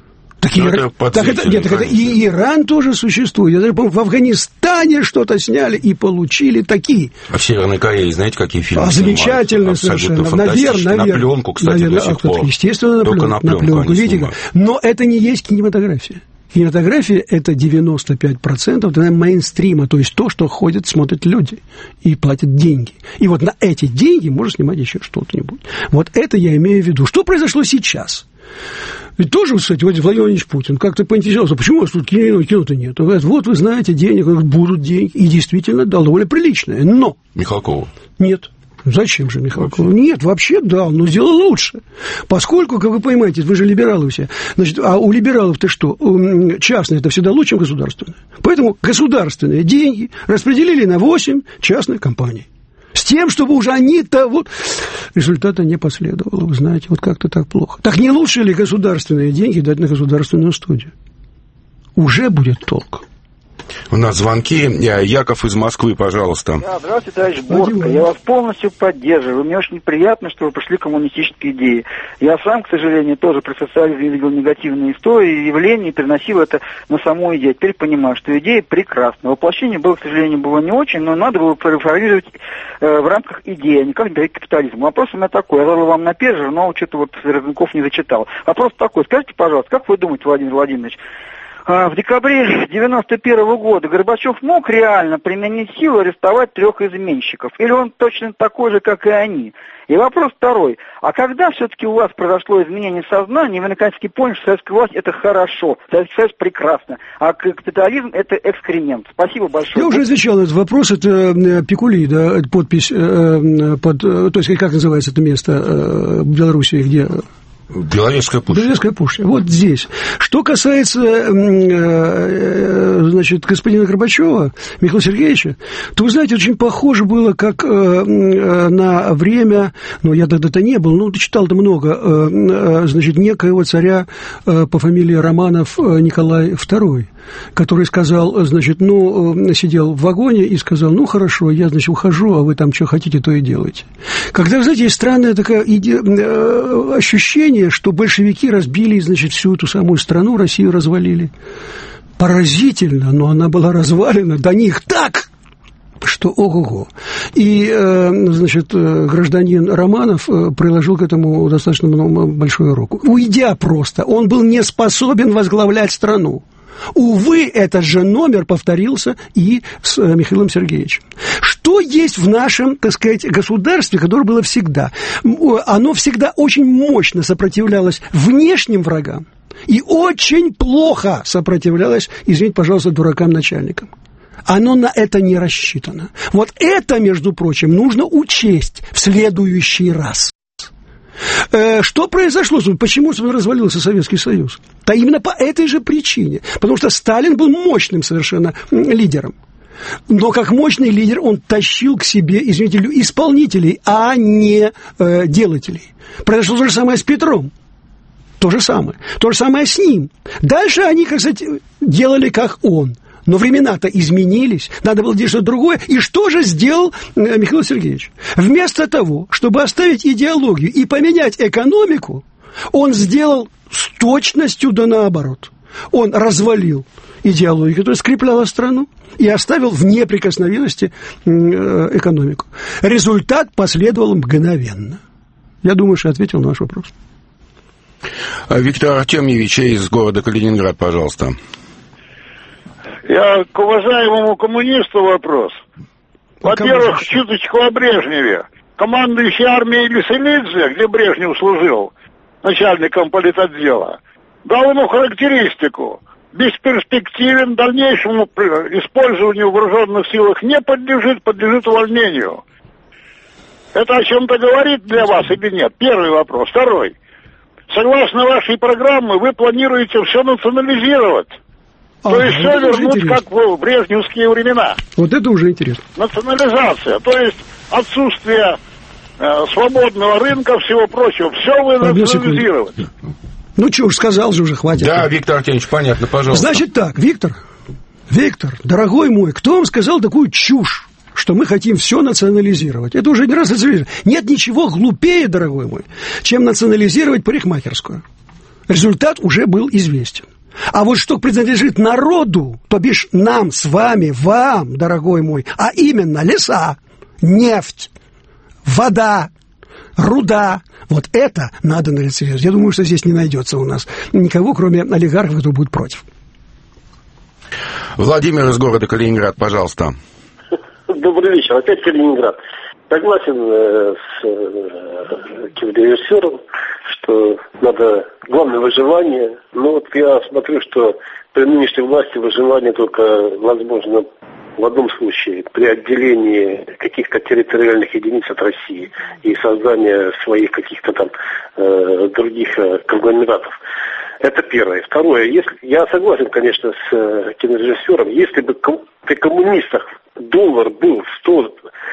И Иран тоже существует. Я даже помню, в Афганистане что-то сняли и получили такие. А в Северной Корее знаете, какие фильмы? Замечательно совершенно. Наверное. На пленку, кстати, до сих пор. Естественно, на пленку. Видите, но это не есть кинематография. Кинематография – это 95% мейнстрима, то есть то, что ходят, смотрят люди и платят деньги. И на эти деньги можно снимать еще что-нибудь. Это я имею в виду. Что произошло сейчас? Ведь тоже, кстати, Владимир Владимирович Путин как-то поинтересовался, почему у вас тут кино-то нет? Он говорит, вы знаете, денег, будут деньги. И действительно дал довольно приличное. Но... Михалкову? Нет. Зачем же Михалкову? Нет, вообще дал, но сделал лучше. Поскольку, как вы понимаете, вы же либералы все. А у либералов-то что? Частное это всегда лучше, чем государственное. Поэтому государственные деньги распределили на 8 частных компаний. С тем, чтобы уже они-то... Результата не последовало, вы знаете, как-то так плохо. Так не лучше ли государственные деньги дать на государственную студию? Уже будет толк. У нас звонки. Яков из Москвы, пожалуйста. Да, здравствуйте, товарищ Борко. Я вас полностью поддерживаю. Мне очень неприятно, что вы пришли к коммунистической идее. Я сам, к сожалению, тоже при социализме видел негативные истории, явления и переносил это на саму идею. Теперь понимаю, что идея прекрасна. Воплощение было, к сожалению, не очень, но надо было реформировать в рамках идеи, а не как говорить капитализм. Вопрос у меня такой. Я задал вам на пейджер, но что-то Рязанков не зачитал. Вопрос такой. Скажите, пожалуйста, как вы думаете, Владимир Владимирович, в декабре 1991 года Горбачев мог реально применить силу арестовать 3 изменщиков? Или он точно такой же, как и они? И вопрос второй. А когда все-таки у вас произошло изменение сознания, и вы наконец-таки поняли, что советская власть – это хорошо, Советский Союз прекрасно, а капитализм – это экскремент? Спасибо большое. Я уже отвечал на этот вопрос. Это Пикули, да, подпись, то есть как называется это место в Белоруссии, где... Беловежская пушча. Беловежская пушча. Вот здесь. Что касается, значит, господина Горбачева, Михаила Сергеевича, то, вы знаете, очень похоже было, как на время, ну, я тогда-то не был, ну, читал-то много, значит, некоего царя по фамилии Романов Николай II, который сказал, значит, ну, сидел в вагоне и сказал, ну, хорошо, я, значит, ухожу, а вы там что хотите, то и делайте. Когда, вы знаете, есть странное такое ощущение, что большевики разбили, значит, всю эту самую страну, Россию развалили. Поразительно, но она была развалена до них так, что ого-го. И, значит, гражданин Романов приложил к этому достаточно большую руку. Уйдя просто, он был не способен возглавлять страну. Увы, этот же номер повторился и с Михаилом Сергеевичем. Что есть в нашем, так сказать, государстве, которое было всегда? Оно всегда очень мощно сопротивлялось внешним врагам и очень плохо сопротивлялось, извините, пожалуйста, дуракам-начальникам. Оно на это не рассчитано. Вот это, между прочим, нужно учесть в следующий раз. Что произошло? Почему развалился Советский Союз? Да именно по этой же причине. Потому что Сталин был мощным совершенно лидером. Но как мощный лидер он тащил к себе, извините, исполнителей, а не делателей. Произошло то же самое с Петром. То же самое с ним. Дальше они, кстати, делали как он. Но времена-то изменились, надо было делать что-то другое. И что же сделал Михаил Сергеевич? Вместо того, чтобы оставить идеологию и поменять экономику, он сделал с точностью да наоборот. Он развалил идеологию, которая скрепляла страну, и оставил в неприкосновенности экономику. Результат последовал мгновенно. Я думаю, что ответил на ваш вопрос. Виктор Артемьевич из города Калининград, пожалуйста. Я к уважаемому коммунисту вопрос. Во-первых, чуточку о Брежневе. Командующий армией Лиселидзе, где Брежнев служил начальником политотдела, дал ему характеристику. Бесперспективен, дальнейшему использованию в вооруженных силах не подлежит увольнению. Это о чем-то говорит для вас или нет? Первый вопрос. Второй. Согласно вашей программе, вы планируете все национализировать. То есть все вернуть, как в брежневские времена. Вот это уже интересно. Национализация, то есть отсутствие свободного рынка, всего прочего. Все вы национализировать. Ну, чушь, сказал же уже, хватит. Да, Виктор Артемьевич, понятно, пожалуйста. Значит так, Виктор, дорогой мой, кто вам сказал такую чушь, что мы хотим все национализировать? Это уже не раз национализировать. Нет ничего глупее, дорогой мой, чем национализировать парикмахерскую. Результат уже был известен. А вот что принадлежит народу, то бишь нам с вами, вам, дорогой мой, а именно леса, нефть, вода, руда, вот это надо национализировать. Я думаю, что здесь не найдется у нас никого, кроме олигархов, кто будет против. Владимир из города Калининград, пожалуйста. Добрый вечер. Опять Калининград. Согласен с режиссером, что надо главное выживание. Но вот я смотрю, что при нынешней власти выживание только возможно в одном случае, при отделении каких-то территориальных единиц от России и создании своих каких-то там других конгломератов. Это первое. Второе, я согласен, конечно, с кинорежиссером, если бы при коммунистах доллар был $100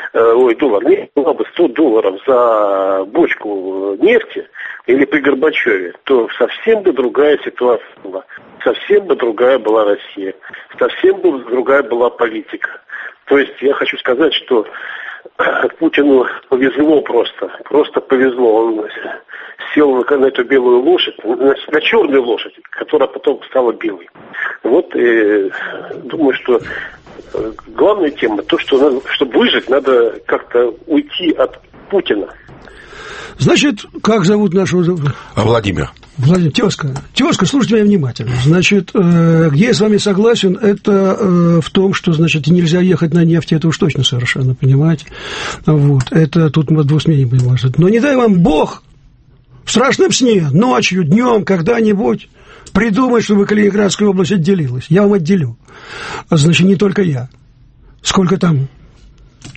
за бочку нефти, или при Горбачеве, то совсем бы другая ситуация была. Совсем бы другая была Россия. Совсем бы другая была политика. То есть я хочу сказать, что Путину повезло просто. Просто повезло. Он сел на эту белую лошадь, на черную лошадь, которая потом стала белой. Вот, думаю, что главная тема, то, что надо, чтобы выжить, надо как-то уйти от Путина. Значит, как зовут нашего... Владимир. Владимир, тезка, слушайте меня внимательно. Значит, где я с вами согласен, это в том, что, значит, нельзя ехать на нефть, это уж точно совершенно, понимаете? Вот, это тут мы двусмений будем ложить. Но не дай вам Бог в страшном сне, ночью, днем, когда-нибудь придумать, чтобы Калининградская область отделилась. Я вам отделю. Значит, не только я. Сколько там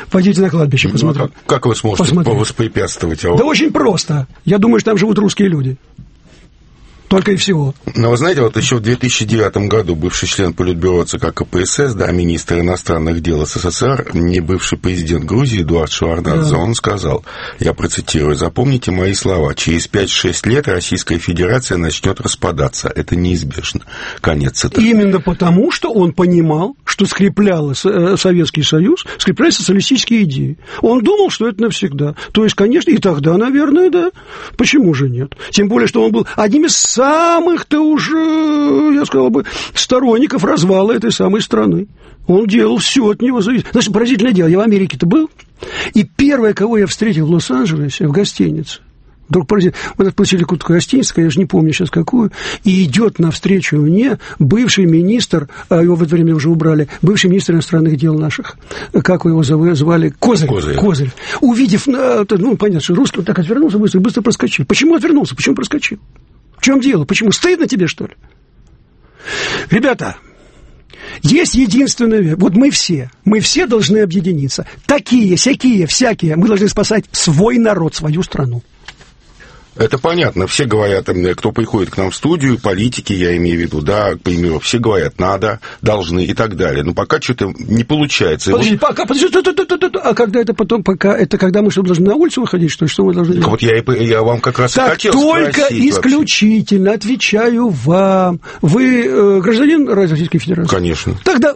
Пойдите на кладбище, посмотрите. Ну, как вы сможете воспрепятствовать? Да очень просто. Я думаю, что там живут русские люди. Только и всего. Но вы знаете, вот еще в 2009 году бывший член Политбюро ЦК КПСС, да, министр иностранных дел СССР, не бывший президент Грузии Эдуард Шеварднадзе, он сказал, я процитирую, запомните мои слова, через 5-6 лет Российская Федерация начнет распадаться. Это неизбежно. Конец цитаты. Именно потому, что он понимал, что скреплял Советский Союз, скрепляли социалистические идеи. Он думал, что это навсегда. То есть, конечно, и тогда, наверное, да. Почему же нет? Тем более, что он был одним из самых-то уже, я сказал бы, сторонников развала этой самой страны. Он делал все от него зависит. Значит, поразительное дело. Я в Америке-то был, и первое, кого я встретил в Лос-Анджелесе, в гостинице, вдруг поразительно, мы отплатили какую-то гостиницу, я же не помню сейчас какую, и идет навстречу мне бывший министр, его в это время уже убрали, бывший министр иностранных дел наших, как его звали? Козырь. Увидев, ну, понятно, что русский, он так отвернулся, быстро проскочил. Почему отвернулся? Почему проскочил? В чем дело? Почему? Стыдно тебе, что ли? Ребята, есть единственное... Вот мы все должны объединиться. Такие, сякие, всякие. Мы должны спасать свой народ, свою страну. Это понятно. Все говорят, кто приходит к нам в студию, политики, я имею в виду, да, к примеру, все говорят, надо, должны и так далее. Но пока что-то не получается. Подожди, а когда это потом, когда мы что, должны на улицу выходить, что мы должны делать? Вот я вам как раз так и хотел только спросить исключительно вообще. Отвечаю вам. Вы гражданин Российской Федерации? Конечно. Тогда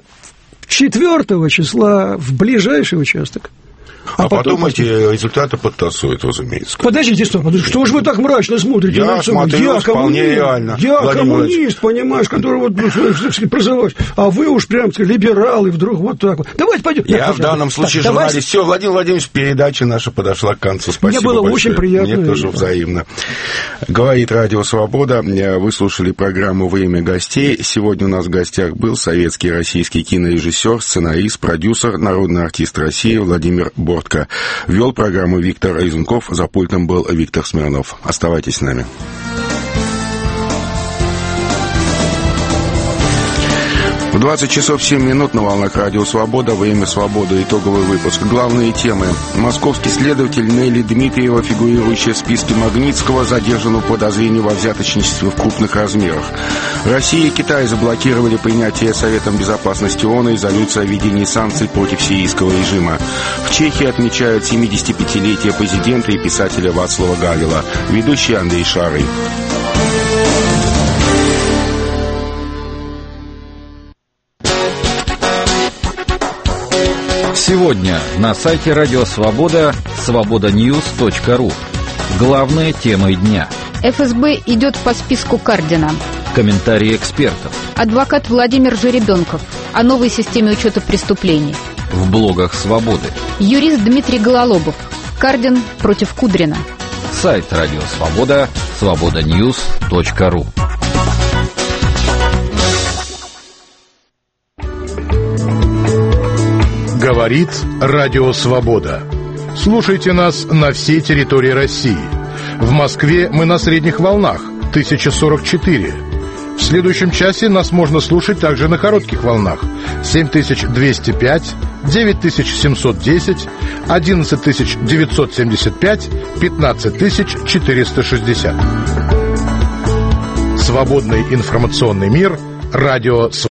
4 числа в ближайший участок. А потом эти результаты подтасуют, разумеется. Подождите, что же вы так мрачно смотрите? Я смотрю, вполне реально. Я коммунист, понимаешь, который вот призываюсь, а вы уж прям либерал, и вдруг вот так вот. Давайте пойдем. Я в данном случае журналист. Все, Владимир Владимирович, передача наша подошла к концу. Спасибо большое. Мне было очень приятно. Мне тоже взаимно. Говорит Радио Свобода. Вы слушали программу «Время гостей». Сегодня у нас в гостях был советский и российский кинорежиссер, сценарист, продюсер, народный артист России Владимир Бортко. Вел программу Виктор Изунков, за пультом был Виктор Смирнов. Оставайтесь с нами. В 20 часов 7 минут на волнах Радио Свобода, Время свободы, итоговый выпуск. Главные темы. Московский следователь Нелли Дмитриева, фигурирующая в списке Магнитского, задержана по подозрению во взяточничестве в крупных размерах. Россия и Китай заблокировали принятие Советом Безопасности ООН резолюции о введении санкций против сирийского режима. В Чехии отмечают 75-летие президента и писателя Вацлава Гавела. Ведущий Андрей Шарый. Сегодня на сайте Радио Свобода свободаньюз.ру. Главные темы дня. ФСБ идет по списку Кардина. Комментарии экспертов. Адвокат Владимир Жеребенков о новой системе учета преступлений. В блогах Свободы. Юрист Дмитрий Гололобов. Кардин против Кудрина. Сайт Радио Свобода свободаньюз.ру. Говорит Радио Свобода. Слушайте нас на всей территории России. В Москве мы на средних волнах 1044. В следующем часе нас можно слушать также на коротких волнах 7205, 9710, 11975, 15460. Свободный информационный мир. Радио Свобода.